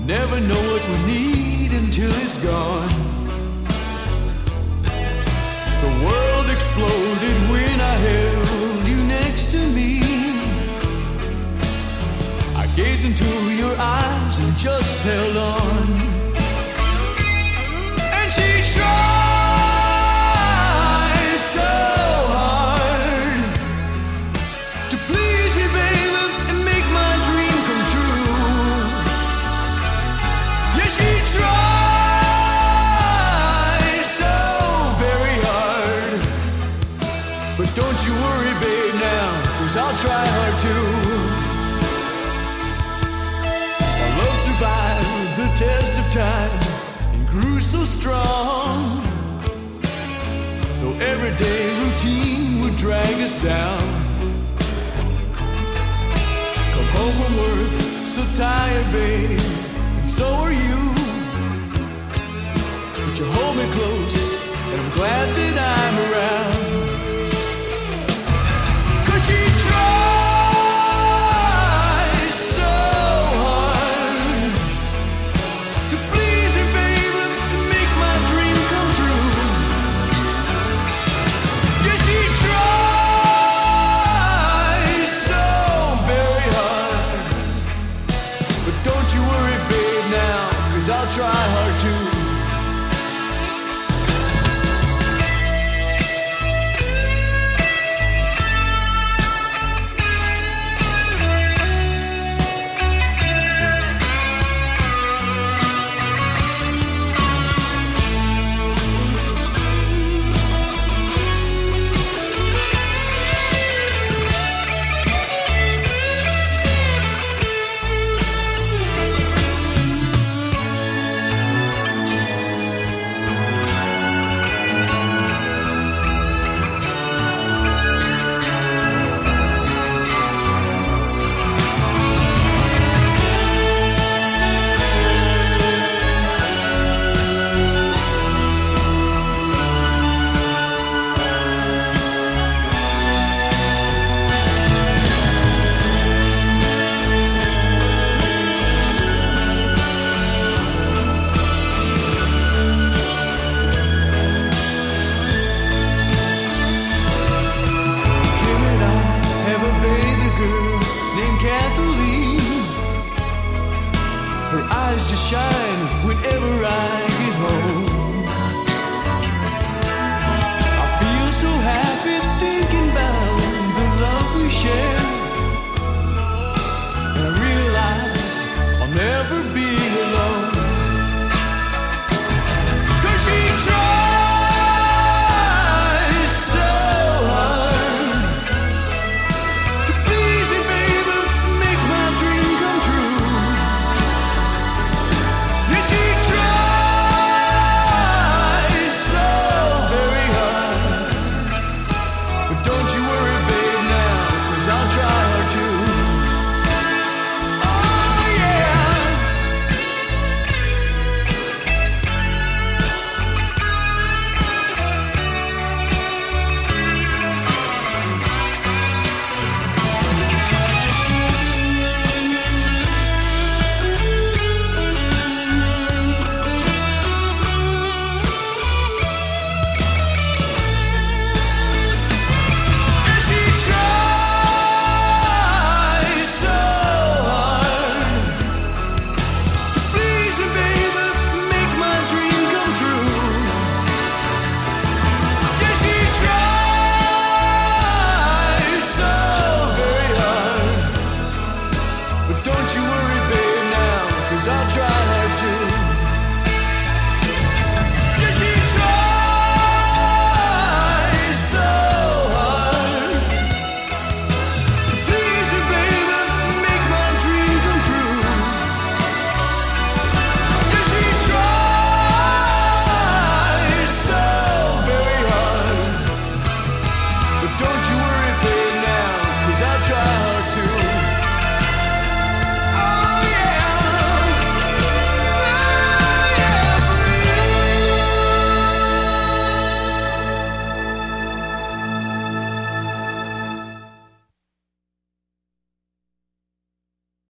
Never know what we need until it's gone. The world exploded when I held you next to me. I gazed into your eyes and just held on. And she tried so hard to please me, baby, and make my dream come true. Yeah, she tried so very hard. But don't you worry, babe, now, 'cause I'll try hard too. Our love survived the test of time and grew so strong. Though everyday routine would drag us down. Come home from work, so tired, babe, and so are you. But you hold me close, and I'm glad that I'm around. 'Cause she tried so hard to please me, baby, and make my dream come true. Yeah, she tried so very hard. But don't you worry, babe, now, 'cause I'll try hard too. Her eyes just shine whenever I get home. I feel so happy thinking about the love we share. And I realize I'll never be alone. 'Cause she tries so hard to please me, baby, make my dream come true. She tries so very hard. But don't you worry, babe, now, 'cause I'll try hard too. Oh yeah. Don't you worry, babe, now, 'cause I'll try.